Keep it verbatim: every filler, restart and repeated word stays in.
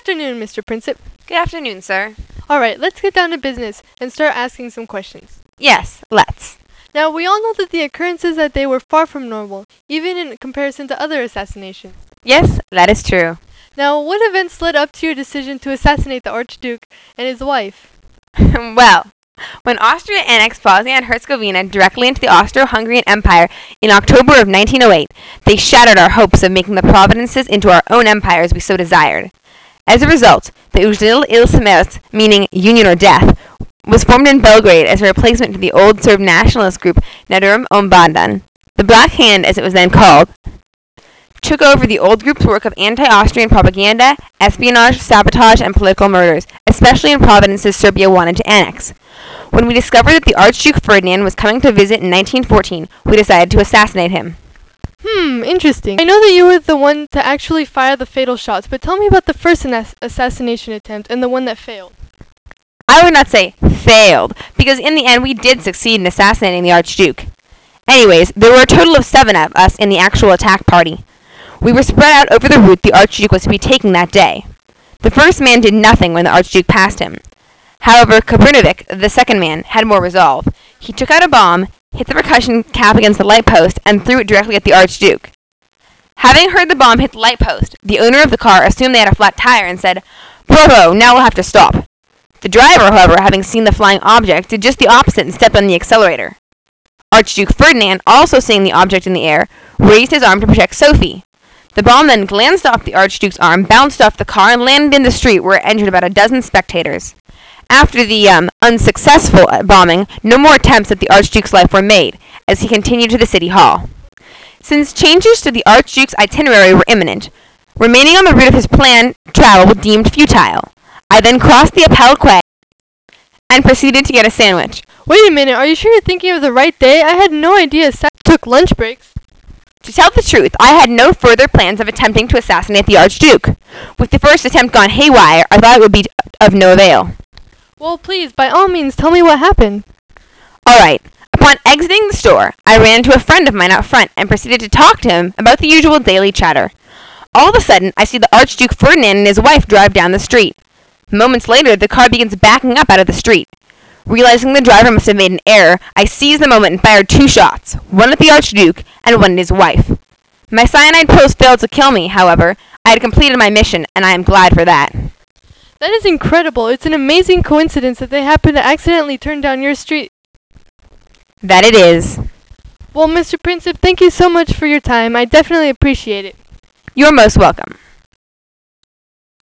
afternoon, Mister Princip. Good afternoon, sir. Alright, let's get down to business and start asking some questions. Yes, let's. Now, we all know that the occurrences that day were far from normal, even in comparison to other assassinations. Yes, that is true. Now, what events led up to your decision to assassinate the Archduke and his wife? Well, when Austria annexed Bosnia and Herzegovina directly into the Austro-Hungarian Empire in October of nineteen oh eight, they shattered our hopes of making the provinces into our own empires we so desired. As a result, the Uzil il Smert, meaning Union or Death, was formed in Belgrade as a replacement to the old Serb nationalist group Nedrum Ombandan. The Black Hand, as it was then called, took over the old group's work of anti-Austrian propaganda, espionage, sabotage, and political murders, especially in provinces Serbia wanted to annex. When we discovered that the Archduke Ferdinand was coming to visit in nineteen fourteen, we decided to assassinate him. Hmm, interesting. I know that you were the one to actually fire the fatal shots, but tell me about the first ass- assassination attempt and the one that failed. I would not say failed, because in the end we did succeed in assassinating the Archduke. Anyways, there were a total of seven of us in the actual attack party. We were spread out over the route the Archduke was to be taking that day. The first man did nothing when the Archduke passed him. However, Kabrinovic, the second man, had more resolve. He took out a bomb, hit the percussion cap against the light post, and threw it directly at the Archduke. Having heard the bomb hit the light post, the owner of the car assumed they had a flat tire and said, "Bravo, now we'll have to stop." The driver, however, having seen the flying object, did just the opposite and stepped on the accelerator. Archduke Ferdinand, also seeing the object in the air, raised his arm to protect Sophie. The bomb then glanced off the Archduke's arm, bounced off the car, and landed in the street where it injured about a dozen spectators. After the um, unsuccessful bombing, no more attempts at the Archduke's life were made, as he continued to the city hall. Since changes to the Archduke's itinerary were imminent, remaining on the route of his planned travel was deemed futile. I then crossed the Appel Quay and proceeded to get a sandwich. Wait a minute, are you sure you're thinking of the right day? I had no idea Seth took lunch breaks. To tell the truth, I had no further plans of attempting to assassinate the Archduke. With the first attempt gone haywire, I thought it would be of no avail. Well, please, by all means, tell me what happened. Alright. Upon exiting the store, I ran into a friend of mine out front and proceeded to talk to him about the usual daily chatter. All of a sudden, I see the Archduke Ferdinand and his wife drive down the street. Moments later, the car begins backing up out of the street. Realizing the driver must have made an error, I seized the moment and fired two shots, one at the Archduke and one at his wife. My cyanide pills failed to kill me, however. I had completed my mission, and I am glad for that. That is incredible. It's an amazing coincidence that they happened to accidentally turn down your street. That it is. Well, Mister Princip, thank you so much for your time. I definitely appreciate it. You're most welcome.